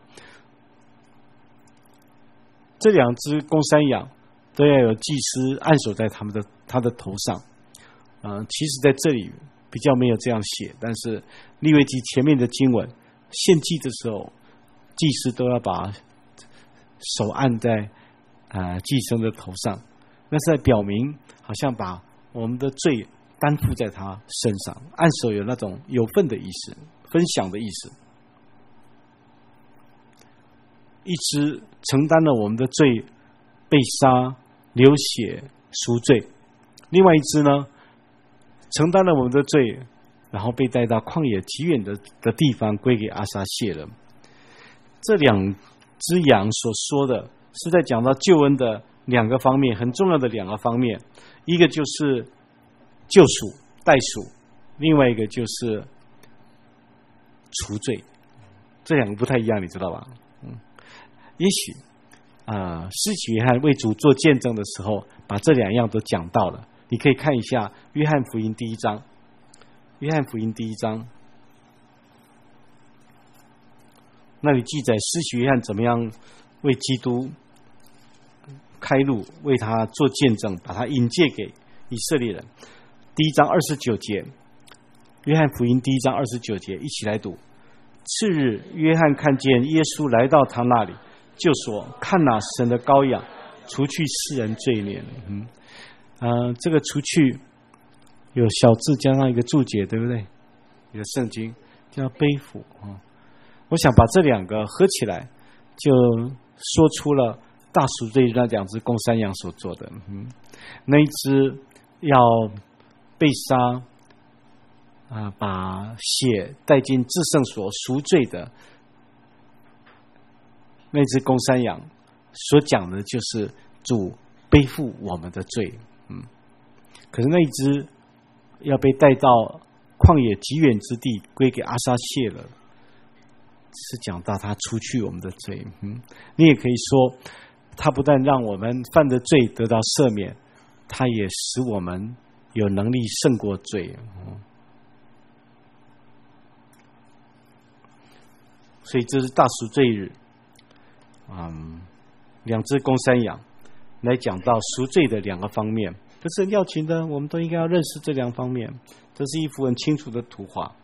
这两只公山羊都要有祭司按手在他们的他的头上。呃，其实在这里比较没有这样写，但是利未记前面的经文，献祭的时候，祭司都要把手按在呃祭牲的头上，那是在表明好像把我们的罪担负在他身上，按手有那种有份的意思，分享的意思。一只承担了我们的罪，被杀、流血、赎罪；另外一只呢，承担了我们的罪，然后被带到旷野极远的的地方，归给阿撒谢了。这两只羊所说的是在讲到救恩的两个方面，很重要的两个方面，一个就是救赎、代赎，另外一个就是除罪。这两个不太一样，你知道吧？嗯，也许啊，施洗约翰为主做见证的时候，把这两样都讲到了。你可以看一下约翰福音第一章，约翰福音第一章，那里记载施洗约翰怎么样为基督开路，为他做见证，把他引荐给以色列人。第一章二十九节，约翰福音第一章二十九节，一起来读。次日，约翰看见耶稣来到他那里，就说：“看哪，神的羔羊，除去世人罪孽。”嗯，呃，这个除去有小字加上一个注解，对不对？你的圣经叫背负啊、哦。我想把这两个合起来，就说出了大赎罪那两只公山羊所做的。嗯，那一只要被杀啊、呃，把血带进至圣所赎罪的那只公山羊，所讲的就是主背负我们的罪。嗯，可是那一只要被带到旷野极远之地，归给阿撒谢了，是讲到他除去我们的罪。嗯，你也可以说，他不但让我们犯的罪得到赦免，他也使我们有能力胜过罪。嗯，所以这是大赎罪日。嗯，两只公山羊来讲到赎罪的两个方面，这是要紧的，我们都应该要认识这两方面。这是一幅很清楚的图画。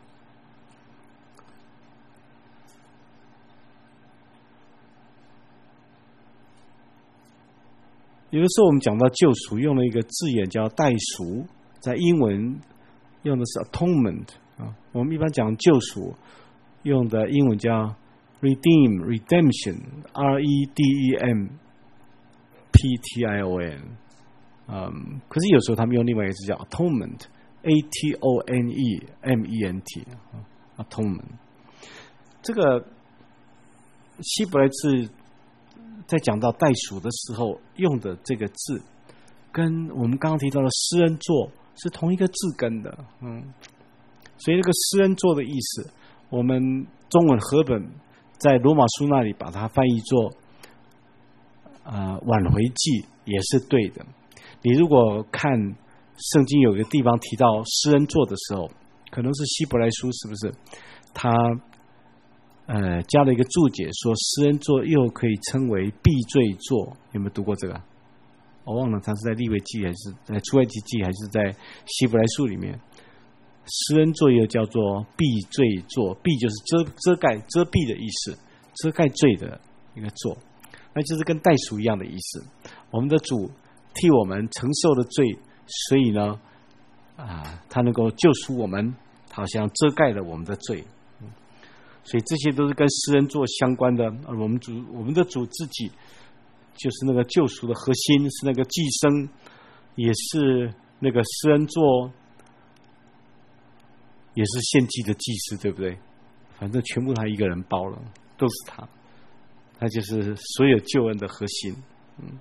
有的时候我们讲到救赎，用了一个字眼叫代赎，在英文用的是 atonement 啊。我们一般讲救赎，用的英文叫 redeem、redemption，R E D E M P T I O N。嗯，可是有时候他们用另外一个字叫 atonement，A T O N E M E N T，atonement。这个希伯来字在讲到代赎的时候用的这个字，跟我们刚刚提到的施恩座是同一个字根的。嗯，所以这个施恩座的意思，我们中文和本在罗马书那里把它翻译作呃挽回祭，也是对的。你如果看圣经有一个地方提到施恩座的时候，可能是希伯来书，是不是？他呃加了一个注解，说施恩座又可以称为避罪座。有没有读过这个？我忘了，他是在利未记还是在出埃及记还是在希伯来书里面？施恩座又叫做避罪座，避就是遮遮盖遮蔽的意思，遮盖罪的一个座，那就是跟代赎一样的意思。我们的主替我们承受了罪，所以呢，啊，他能够救赎我们，好像遮盖了我们的罪。所以这些都是跟施恩座相关的。而我们主，我们的主自己就是那个救赎的核心，是那个寄生，也是那个施恩座也是献祭的祭司，对不对？反正全部他一个人包了，都是他，他就是所有救恩的核心。嗯，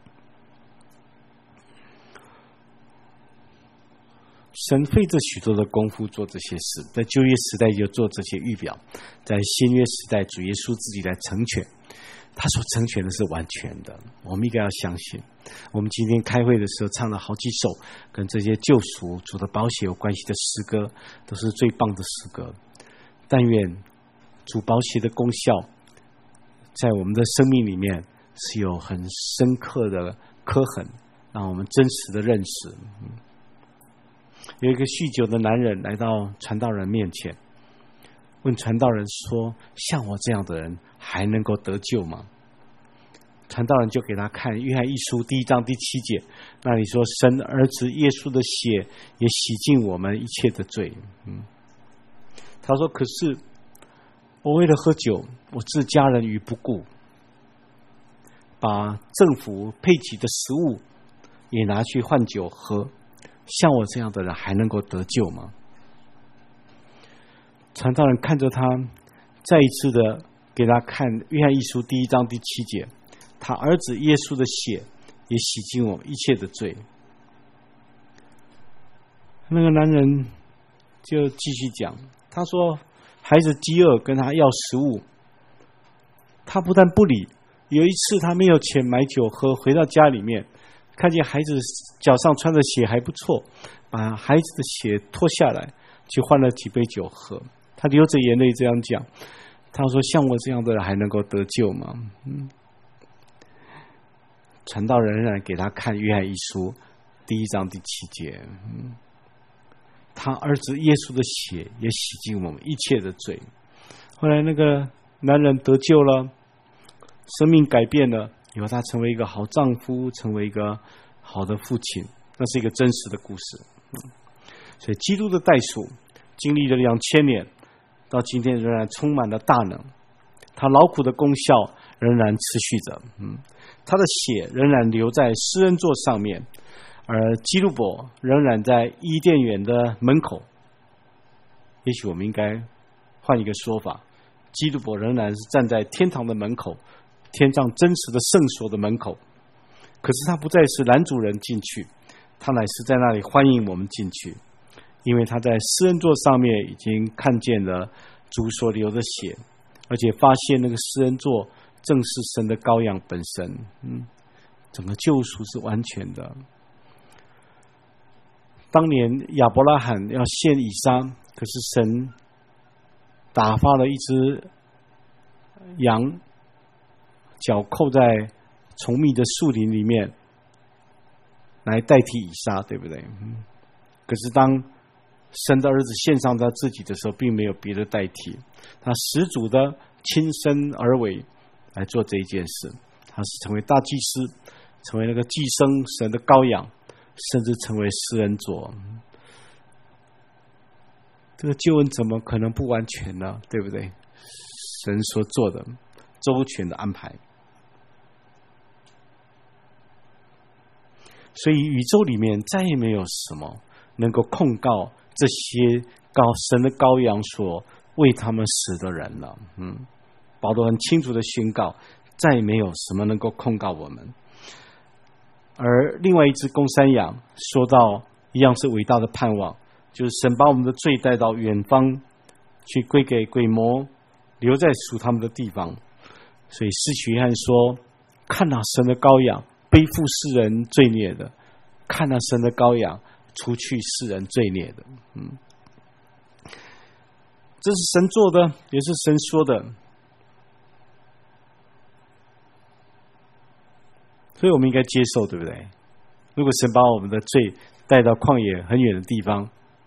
神费着许多的功夫做这些事，在旧约时代就做这些预表，在新约时代主耶稣自己来成全，他所成全的是完全的，我们应该要相信。我们今天开会的时候唱了好几首跟这些救赎主的宝血有关系的诗歌，都是最棒的诗歌。但愿主宝血的功效在我们的生命里面是有很深刻的刻痕，让我们真实的认识。有一个酗酒的男人来到传道人面前，问传道人说，像我这样的人还能够得救吗？传道人就给他看约翰一书第一章第七节，那里说神儿子耶稣的血也洗净我们一切的罪。嗯，他说可是我为了喝酒，我置家人于不顾，把政府配给的食物也拿去换酒喝，像我这样的人还能够得救吗？传道人看着他，再一次的给他看约翰一书第一章第七节，他儿子耶稣的血也洗净我们一切的罪。那个男人就继续讲，他说孩子饥饿跟他要食物，他不但不理，有一次他没有钱买酒喝，回到家里面看见孩子脚上穿的鞋还不错，把孩子的鞋脱下来去换了几杯酒喝。他流着眼泪这样讲，他说像我这样的人还能够得救吗？嗯，传道人仍然给他看约翰一书第一章第七节，嗯，他儿子耶稣的血也洗净我们一切的罪。后来那个男人得救了，生命改变了，以后他成为一个好丈夫，成为一个好的父亲，那是一个真实的故事。嗯，所以基督的代赎经历了两千年，到今天仍然充满了大能，他劳苦的功效仍然持续着。嗯，他的血仍然留在施恩座上面，而基路伯仍然在伊甸园的门口。也许我们应该换一个说法，基路伯仍然是站在天堂的门口，天上真实的圣所的门口，可是他不再是拦阻人进去，他乃是在那里欢迎我们进去，因为他在施恩座上面已经看见了主所流的血，而且发现那个施恩座正是神的羔羊本身。嗯，整个救赎是完全的。当年亚伯拉罕要献以撒，可是神打发了一只羊，脚扣在稠密的树林里面来代替以撒，对不对？嗯，可是当神的儿子献上他自己的时候，并没有别的代替，他始祖的亲身而为来做这一件事。他是成为大祭司，成为那个寄生神的羔羊，甚至成为施恩座。这个救恩怎么可能不完全呢？对不对？神所做的周全的安排。所以宇宙里面再也没有什么能够控告这些高神的羔羊所为他们死的人了。嗯，保罗很清楚的宣告，再也没有什么能够控告我们。而另外一只公山羊说到一样是伟大的盼望，就是神把我们的罪带到远方去归给鬼魔，留在属他们的地方。所以施洗约翰说，看哪神的羔羊，背负世人罪孽的，看那神的羔羊，除去世人罪孽的。嗯，这是神做的，也是神说的，所以我们应该接受，对不对？如果神把我们的罪带到旷野很远的地方，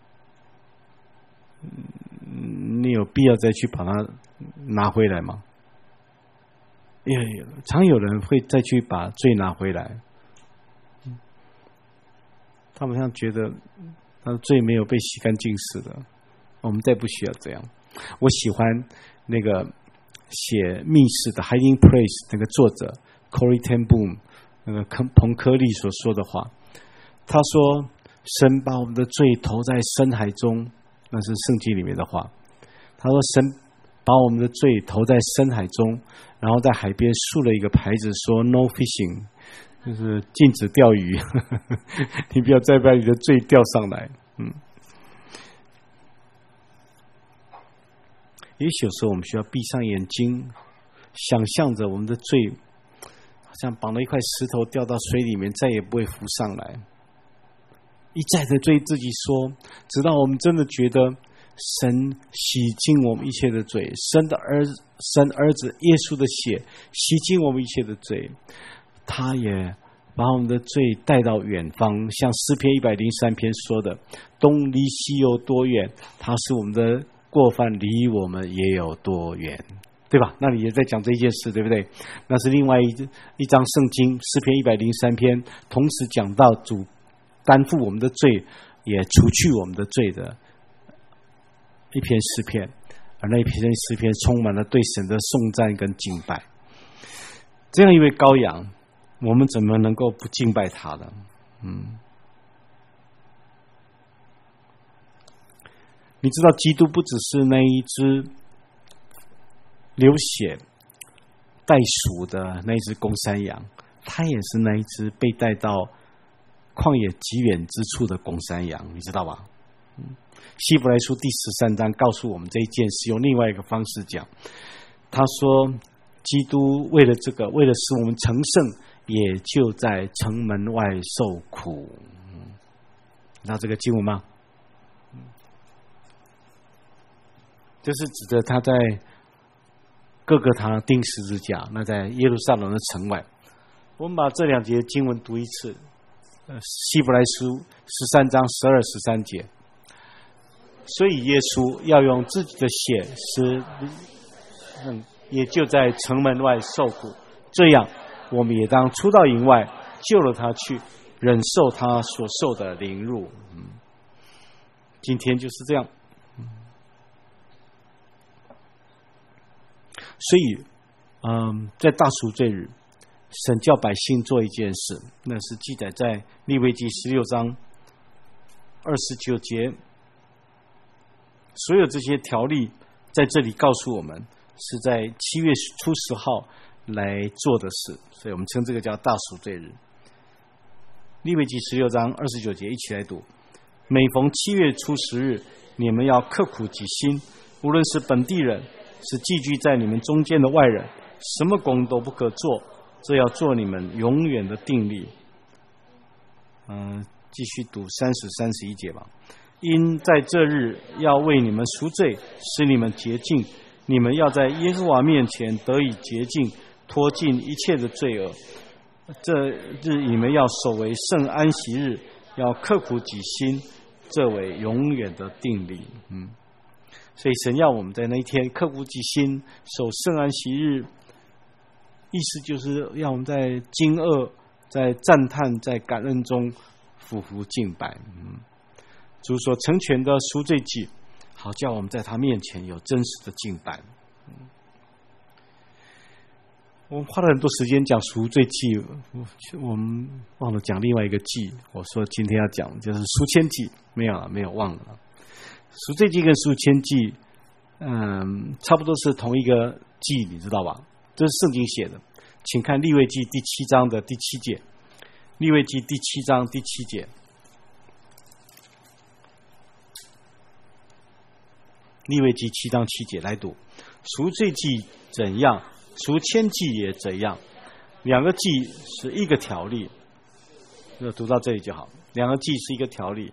你有必要再去把它拿回来吗？也常有人会再去把罪拿回来，他们好像觉得他的罪没有被洗干净似的。我们再不需要这样。我喜欢那个写密室的 Hiding Place 那个作者 Corrie ten Boom 那个彭柯利所说的话，他说神把我们的罪投在深海中， 那是圣经里面的话。他说神把我们的罪投在深海中，然后在海边竖了一个牌子说 no fishing， 就是禁止钓鱼你不要再把你的罪钓上来。嗯，也许有时候我们需要闭上眼睛，想象着我们的罪好像绑了一块石头掉到水里面，再也不会浮上来，一再的对自己说，直到我们真的觉得神洗净我们一切的罪，神的儿子神儿子耶稣的血洗净我们一切的罪，他也把我们的罪带到远方，像诗篇一百零三篇说的，东离西有多远，他使我们的过犯离我们也有多远，对吧？那你也在讲这件事，对不对？那是另外一一章圣经，诗篇一百零三篇，同时讲到主担负我们的罪，也除去我们的罪的一篇诗篇，而那一篇诗篇充满了对神的颂赞跟敬拜。这样一位羔羊，我们怎么能够不敬拜他呢？嗯，你知道基督不只是那一只流血代赎的那一只公山羊，他也是那一只被带到旷野极远之处的公山羊，你知道吧？嗯，希伯来书第十三章告诉我们这一件事，用另外一个方式讲。他说基督为了这个，为了使我们成圣，也就在城门外受苦。嗯，你知道这个经文吗？嗯，就是指着他在各个堂钉十字架，那在耶路撒冷的城外。我们把这两节经文读一次。希伯来书十三章十二十三节，所以耶稣要用自己的血使嗯，也就在城门外受苦，这样我们也当出到营外，救了他去，忍受他所受的凌辱。嗯，今天就是这样。嗯，所以，嗯，在大赎罪日，神叫百姓做一件事，那是记载在利未记十六章二十九节。所有这些条例在这里告诉我们，是在七月初十号来做的事，所以我们称这个叫大赎罪日。利未记十六章二十九节，一起来读：每逢七月初十日，你们要刻苦己心，无论是本地人，是寄居在你们中间的外人，什么工都不可做，这要做你们永远的定例。嗯、呃，继续读三十、三十一节吧。因在这日要为你们赎罪，使你们洁净，你们要在耶和华面前得以洁净，脱尽一切的罪恶。这日你们要守为圣安息日，要刻苦己心，这为永远的定例。嗯，所以神要我们在那一天刻苦己心，守圣安息日，意思就是要我们在惊愕、在赞叹、在感恩中俯伏敬拜。嗯，主所成全的赎罪祭，好叫我们在他面前有真实的敬拜。嗯，我们花了很多时间讲赎罪祭，我们忘了讲另外一个祭。我说今天要讲就是赎愆祭，没有了，没有忘了。赎罪祭跟赎愆祭，嗯，差不多是同一个祭，你知道吧？这是圣经写的，请看利未记第七章的第七节。利未记第七章第七节。利未记七章七节来读：赎罪祭怎样，赎愆祭也怎样，两个祭是一个条例。就读到这里就好，两个祭是一个条例。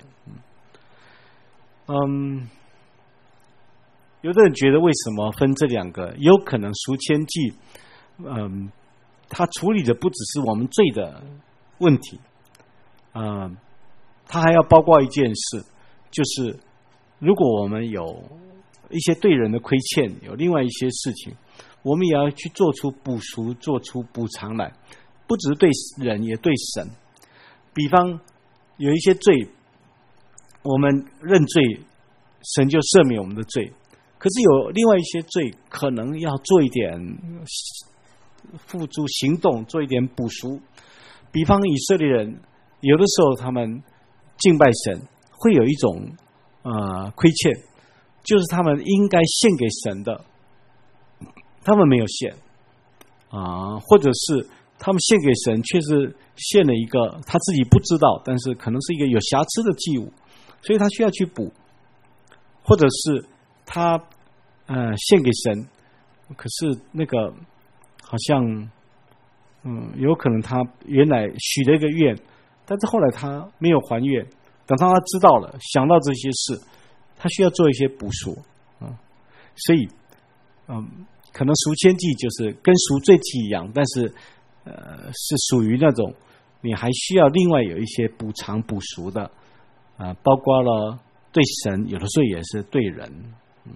嗯，有的人觉得为什么分这两个？有可能赎愆祭，嗯，它处理的不只是我们罪的问题，嗯，它还要包括一件事，就是如果我们有一些对人的亏欠，有另外一些事情，我们也要去做出补赎，做出补偿来，不只是对人，也对神。比方有一些罪，我们认罪，神就赦免我们的罪。可是有另外一些罪，可能要做一点付诸行动，做一点补赎。比方以色列人，有的时候他们敬拜神，会有一种呃亏欠， 就是他们应该献给神的，他们没有献啊，或者是他们献给神，却是献了一个他自己不知道，但是可能是一个有瑕疵的祭物，所以他需要去补，或者是他呃献给神，可是那个好像嗯有可能他原来许了一个愿，但是后来他没有还愿，等到他知道了，想到这些事，他需要做一些补赎啊，所以嗯，可能赎愆祭就是跟赎罪祭一样，但是呃是属于那种你还需要另外有一些补偿补赎的啊、呃，包括了对神，有的时候也是对人，嗯，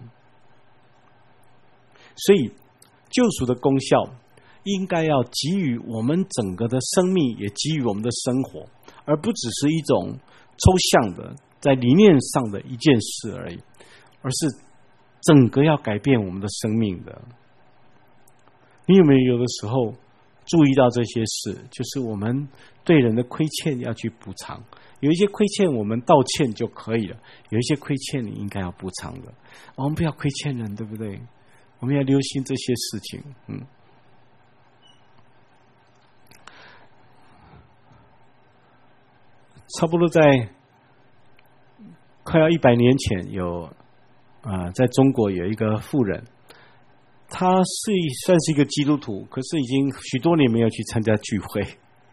所以救赎的功效应该要给予我们整个的生命，也给予我们的生活，而不只是一种抽象的在理念上的一件事而已，而是整个要改变我们的生命的。你有没有有的时候注意到这些事？就是我们对人的亏欠要去补偿，有一些亏欠我们道歉就可以了，有一些亏欠你应该要补偿的。我们不要亏欠人，对不对？我们要留心这些事情。嗯，差不多在快要一百年前，有啊、呃，在中国有一个妇人，他是算是一个基督徒，可是已经许多年没有去参加聚会。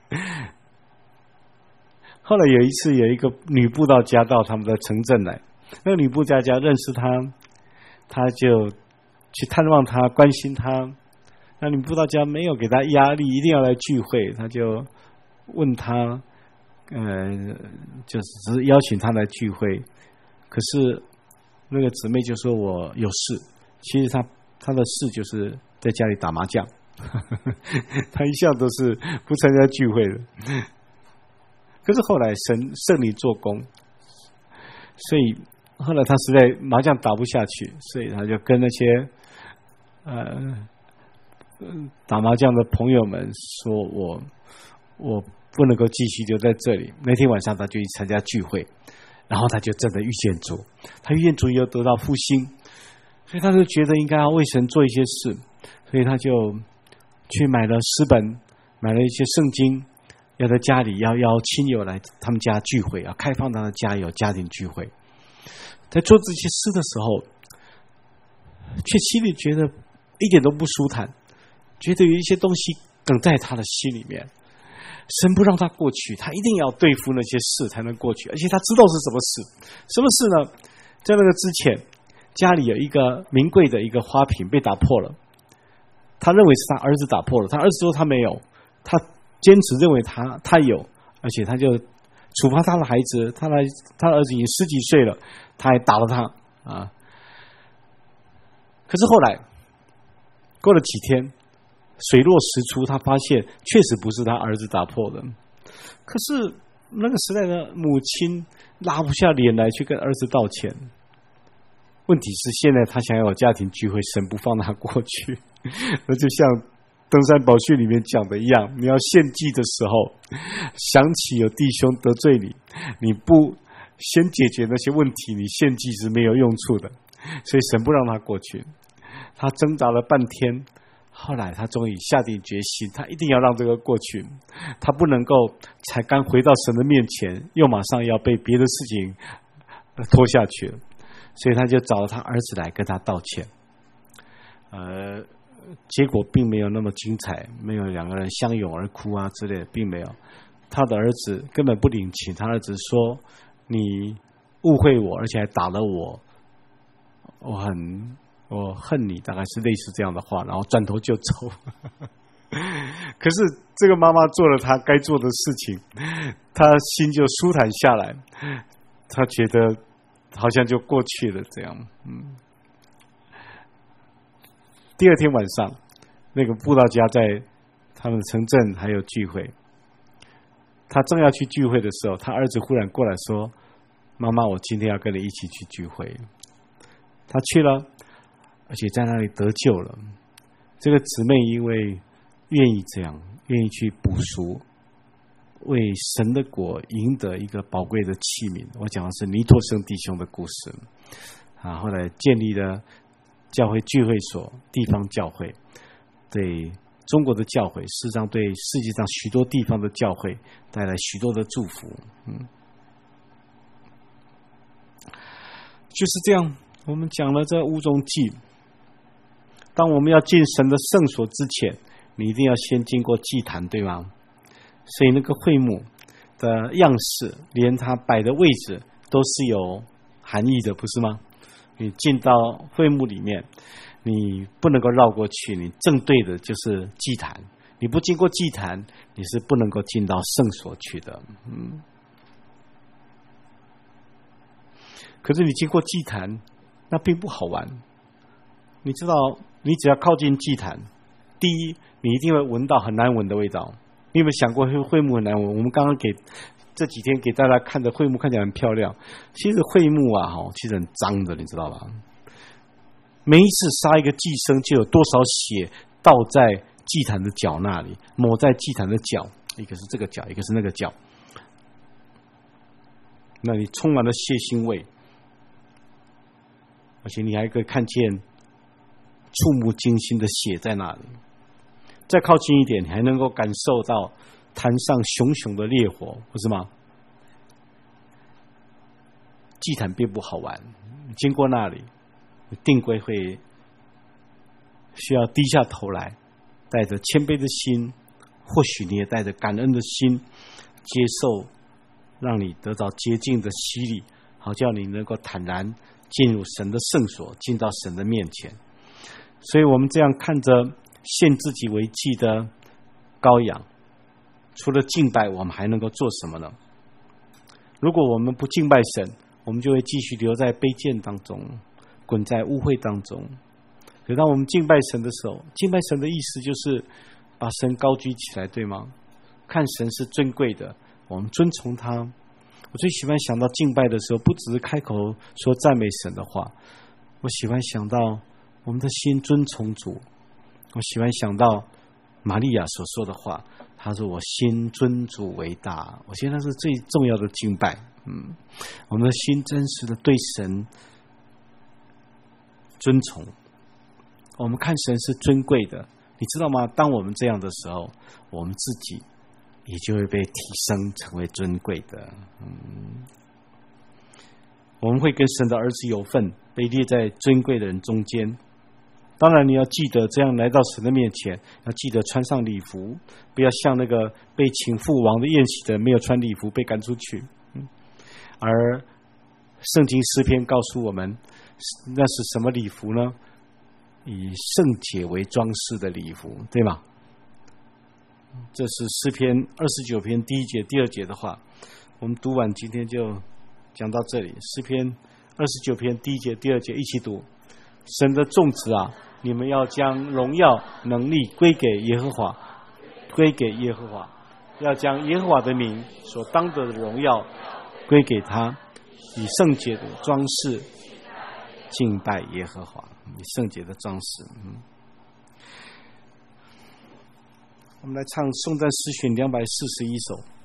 后来有一次，有一个女布道家到他们的城镇来，那个女布道家认识他，他就去探望他，关心他。那女布道家没有给他压力，一定要来聚会，他就问他，呃，就只是邀请他来聚会。可是那个姊妹就说我有事，其实他他的事就是在家里打麻将，他一向都是不参加聚会的。可是后来神圣灵做工，所以后来他实在麻将打不下去，所以他就跟那些呃打麻将的朋友们说，我我不能够继续留在这里。那天晚上他就去参加聚会，然后他就真的遇见主，他遇见主又得到复兴，所以他就觉得应该要为神做一些事，所以他就去买了诗本，买了一些圣经，要在家里要邀亲友来他们家聚会，要开放他的家有家庭聚会。在做这些事的时候，却心里觉得一点都不舒坦，觉得有一些东西梗在他的心里面，神不让他过去，他一定要对付那些事才能过去，而且他知道是什么事。什么事呢？在那个之前，家里有一个名贵的一个花瓶被打破了，他认为是他儿子打破了，他儿子说他没有，他坚持认为他他有，而且他就处罚他的孩子，他的他的儿子已经十几岁了，他还打了他啊。可是后来过了几天，水落石出，他发现确实不是他儿子打破的。可是那个时代的母亲拉不下脸来去跟儿子道歉。问题是现在他想要有家庭聚会，神不放他过去。那就像登山宝训里面讲的一样，你要献祭的时候，想起有弟兄得罪你，你不先解决那些问题，你献祭是没有用处的。所以神不让他过去。他挣扎了半天，后来他终于下定决心，他一定要让这个过去，他不能够才刚回到神的面前，又马上要被别的事情拖下去了。所以他就找了他儿子来跟他道歉。呃，结果并没有那么精彩，没有两个人相拥而哭啊之类的，并没有。他的儿子根本不领情，他儿子说：“你误会我，而且还打了我，我很我恨你。”大概是类似这样的话，然后转头就走。可是这个妈妈做了她该做的事情，她心就舒坦下来，她觉得好像就过去了这样。嗯。第二天晚上，那个布道家在他们城镇还有聚会，他正要去聚会的时候，他儿子忽然过来说：“妈妈，我今天要跟你一起去聚会。”他去了，而且在那里得救了。这个姊妹因为愿意这样，愿意去补赎，为神的国赢得一个宝贵的器皿。我讲的是尼托生弟兄的故事。 啊，后来建立了教会聚会所、地方教会，对中国的教会，事实上对世界上许多地方的教会带来许多的祝福。嗯，就是这样。我们讲了这五种祭，当我们要进神的圣所之前，你一定要先经过祭坛，对吗？所以那个会幕的样式，连它摆的位置都是有含义的，不是吗？你进到会幕里面，你不能够绕过去，你正对的就是祭坛，你不经过祭坛，你是不能够进到圣所去的。嗯，可是你经过祭坛，那并不好玩。你知道，你只要靠近祭坛，第一，你一定会闻到很难闻的味道。你有没有想过会幕很难闻？我们刚刚给这几天给大家看的会幕看起来很漂亮，其实会幕啊，其实很脏的，你知道吧？每一次杀一个祭牲，就有多少血倒在祭坛的脚那里，抹在祭坛的脚，一个是这个脚，一个是那个脚，那里充满了血腥味，而且你还可以看见触目惊心的血在那里。再靠近一点，你还能够感受到坛上熊熊的烈火，不是吗？祭坛并不好玩，经过那里，定规会需要低下头来，带着谦卑的心，或许你也带着感恩的心，接受让你得到洁净的洗礼，好叫你能够坦然进入神的圣所，进到神的面前。所以我们这样看着献自己为祭的羔羊，除了敬拜，我们还能够做什么呢？如果我们不敬拜神，我们就会继续留在卑贱当中，滚在污秽当中。可当我们敬拜神的时候，敬拜神的意思就是把神高举起来，对吗？看神是尊贵的，我们尊崇他。我最喜欢想到敬拜的时候，不只是开口说赞美神的话，我喜欢想到我们的心尊崇主。我喜欢想到玛利亚所说的话，她说我心尊主为大。我觉得那是最重要的敬拜。嗯，我们的心真实的对神尊崇，我们看神是尊贵的，你知道吗？当我们这样的时候，我们自己也就会被提升成为尊贵的。嗯，我们会跟神的儿子有份，被列在尊贵的人中间。当然你要记得，这样来到神的面前，要记得穿上礼服，不要像那个被请赴王的宴席的没有穿礼服被赶出去。嗯，而圣经诗篇告诉我们，那是什么礼服呢？以圣洁为装饰的礼服，对吗？这是诗篇二十九篇第一节第二节的话，我们读完今天就讲到这里。诗篇二十九篇第一节第二节一起读。神的众子啊，你们要将荣耀能力归给耶和华，归给耶和华，要将耶和华的名所当得的荣耀归给他，以圣洁的装饰敬拜耶和华，以圣洁的装饰。嗯，我们来唱颂赞诗选两百四十一首。